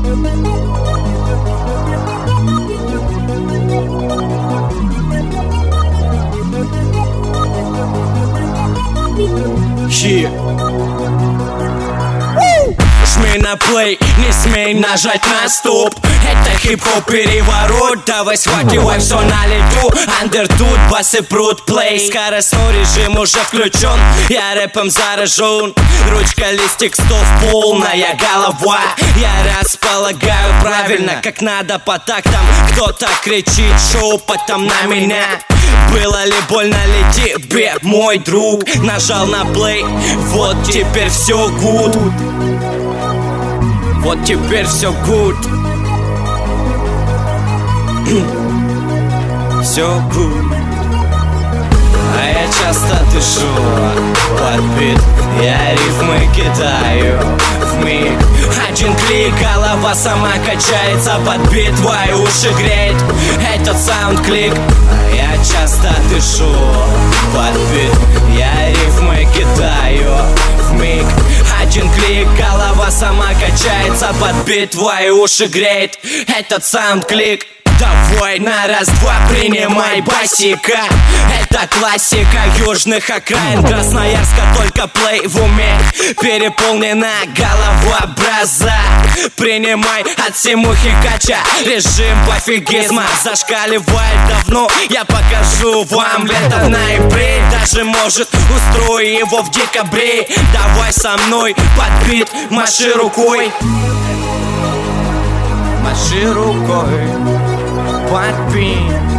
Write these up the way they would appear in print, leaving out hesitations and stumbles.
Жми на плей, не смей нажать на стоп. Это хип-хоп переворот, давай схватывай все на лету. Андер тут, басы прут, плей. Скоростной режим уже включен, я рэпом заражен. Ручка, листик, стол, полная голова. Я располагаю правильно, как надо по тактам. Кто-то кричит шепотом на меня. Было ли больно ли тебе, мой друг? Нажал на плей, вот теперь все good. Вот теперь все good. Все good. А я часто дышу под бит, я рифмы кидаю в миг. Один клик, голова сама качается под бит, твои уши греет этот саунд-клик. А я часто дышу под бит, я рифмы кидаю в миг. Один клик, голова сама качается под бит, твои уши греет этот саунд-клик. Давай на раз-два принимай басика. Это классика южных окраин Красноярска, только плей в уме. Переполнена голова браза. Принимай от Симухи Кача. Режим пофигизма зашкаливает давно. Я покажу вам лето в ноябре. Даже может устрою его в декабре. Давай со мной под бит, маши рукой. Маши рукой под бит.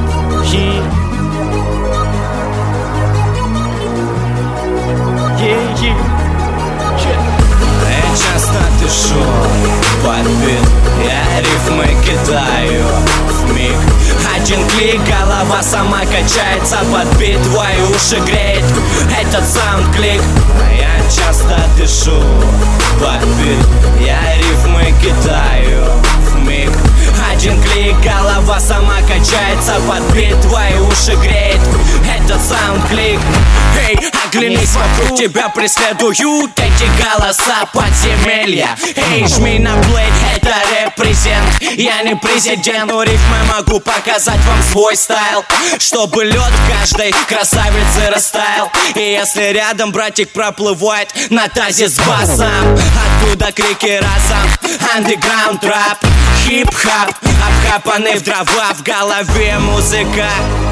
Я часто дышу под бит, я рифмы кидаю в миг. Один клик, голова сама качается под бит, твои уши греет этот саунд-клик. Я часто дышу под бит, я рифмы кидаю в миг. Один клик, голова сама качается под бит, твои уши греет этот саунд-клик. Эй, оглянись вокруг, тебя преследуют эти голоса подземелья. Эй, жми на плей, это репрезент. Я не президент, но рифмы могу показать вам свой стайл, чтобы лед в каждой красавице растаял. И если рядом братик проплывает на тазе с басом, оттуда крики разом. Андеграунд рэп, хип-хап, обкапанный в дрова, в голове музыка.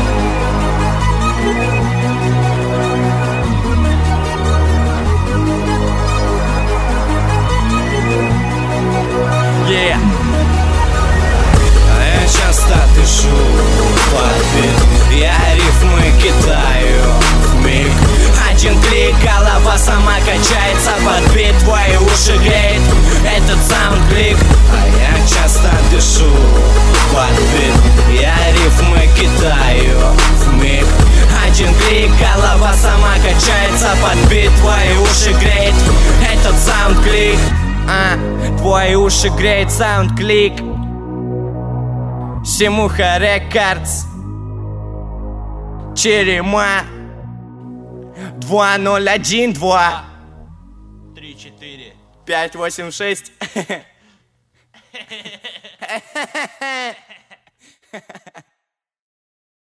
Я часто дышу под бит, я рифмы кидаю в миг. Один клик, голова сама качается под бит, твои уши греет этот саунд-клик. А я часто дышу под бит, я рифмы кидаю в миг. Один клик, голова сама качается под бит, твои уши греет этот саунд-клик. Твои уши греет саунд-клик. Симуха Рекордс, Черема 2012 34 586.